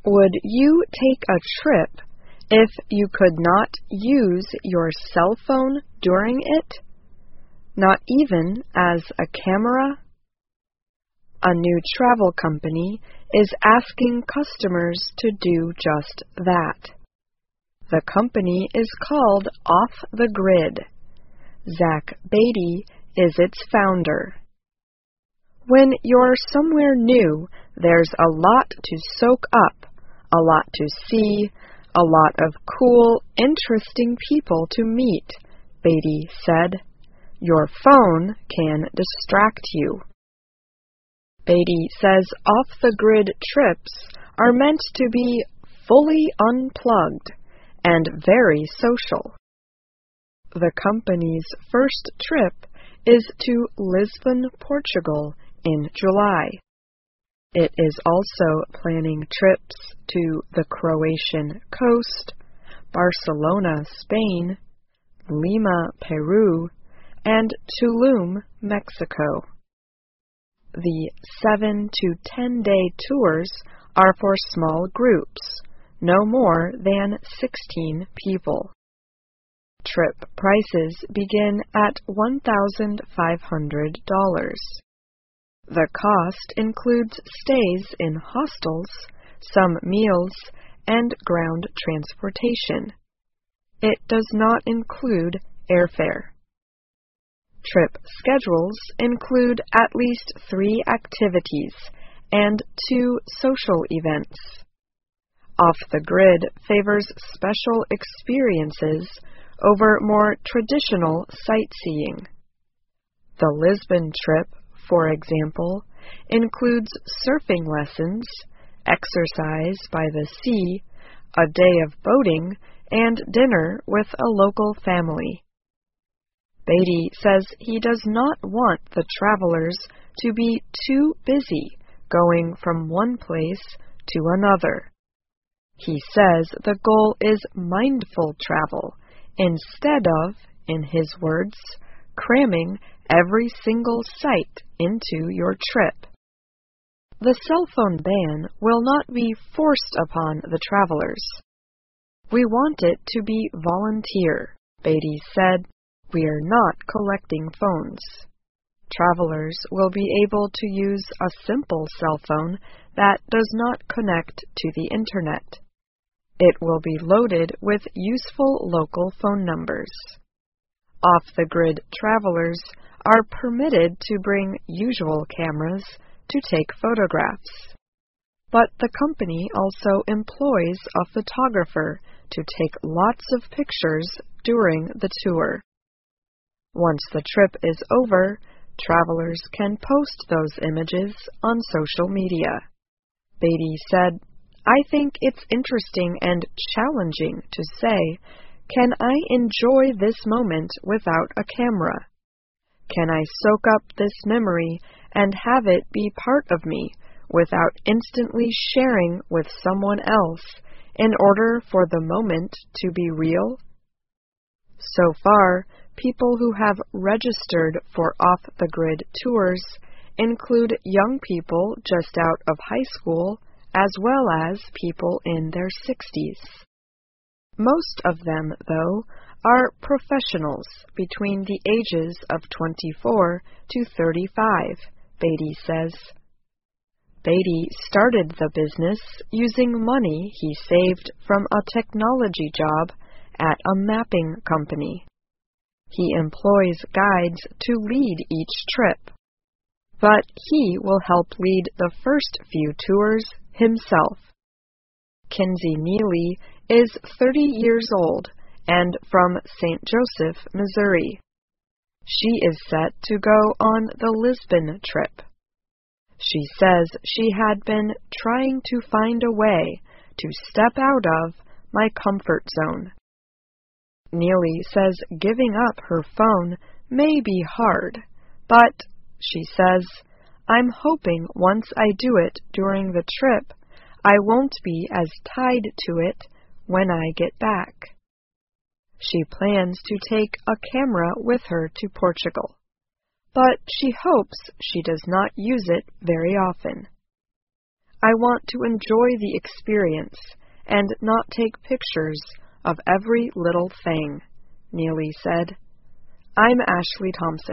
Would you take a trip if you could not use your cell phone during it? Not even as a camera? A new travel company is asking customers to do just that. The company is called Off the Grid. Zach Beatty is its founder. When you're somewhere new, there's a lot to soak up, a lot to see, a lot of cool, interesting people to meet, Beatty said. Your phone can distract you. Beatty says off-the-grid trips are meant to be fully unplugged and very social. The company's first trip is to Lisbon, Portugal in July. It is also planning trips to the Croatian coast, Barcelona, Spain, Lima, Peru, and Tulum, Mexico. The 7 to 10-day tours are for small groups, no more than 16 people. Trip prices begin at $1,500. The cost includes stays in hostels, some meals, and ground transportation. It does not include airfare. Trip schedules include at least 3 activities and 2 social events. Off the Grid favors special experiences over more traditional sightseeing. The Lisbon trip, for example, includes surfing lessons, exercise by the sea, a day of boating, and dinner with a local family. Beatty says he does not want the travelers to be too busy going from one place to another. He says the goal is mindful travel instead of, in his words, cramming every single site into your trip. The cell phone ban will not be forced upon the travelers. We want it to be volunteer, Beatty said. We are not collecting phones. Travelers will be able to use a simple cell phone that does not connect to the Internet. It will be loaded with useful local phone numbers. Off-the-grid travelers are permitted to bring usual cameras to take photographs. But the company also employs a photographer to take lots of pictures during the tour. Once the trip is over, travelers can post those images on social media. Beatty said, I think it's interesting and challenging to say, can I enjoy this moment without a camera? Can I soak up this memory and have it be part of me without instantly sharing with someone else in order for the moment to be real? So far, people who have registered for off-the-grid tours include young people just out of high school as well as people in their 60s. Most of them, though, are professionals between the ages of 24 to 35, Beatty says. Beatty started the business using money he saved from a technology job at a mapping company. He employs guides to lead each trip, but he will help lead the first few tours himself. Kinsey Neely is 30 years old and from St. Joseph, Missouri. She is set to go on the Lisbon trip. She says she had been trying to find a way to step out of my comfort zone. Neely says giving up her phone may be hard, but, she says, I'm hoping once I do it during the trip, I won't be as tied to it when I get back. She plans to take a camera with her to Portugal, but she hopes she does not use it very often. I want to enjoy the experience and not take pictures of every little thing, Neely said. I'm Ashley Thompson.